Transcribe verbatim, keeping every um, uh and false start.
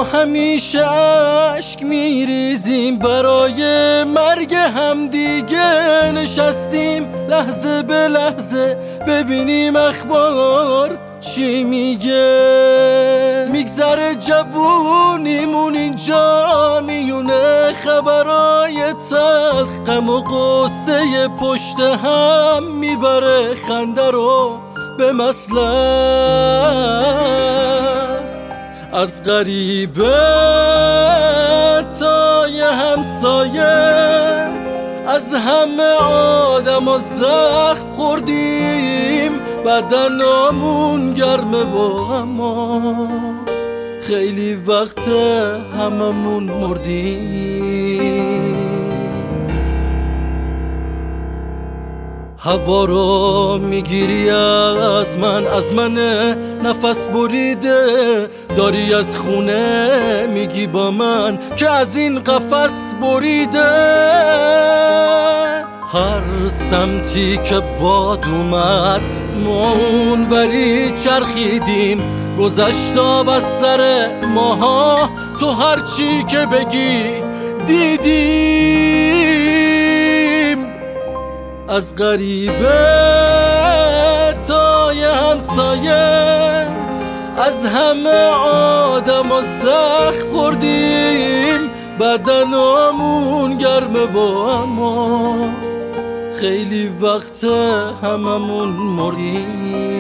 همیشه اشک میریزیم برای مرگ هم دیگه نشستیم لحظه به لحظه ببینیم اخبار چی میگه. میگذره جوونیمون اینجا میونه خبرای تلخ، غم و غصه پشت هم میبره خنده رو به مسلخ. از غریبه تا یه همسایه از همه آدم و زخم خوردیم، بدنامون گرمه با اما خیلی وقت هممون مردیم. هوا رو میگیری از من، از من نفس بریده داری از خونه میگی با من که از این قفس بریده. هر سمتی که باد اومد ما اونوری چرخیدیم، گذشت آب از سر ماها تو هر چی که بگی دیدیم. از غریبه تا یه همسایه از همه آدم و زخم خوردیم، بدنامون گرمه با اما خیلی وقت هممون مریم.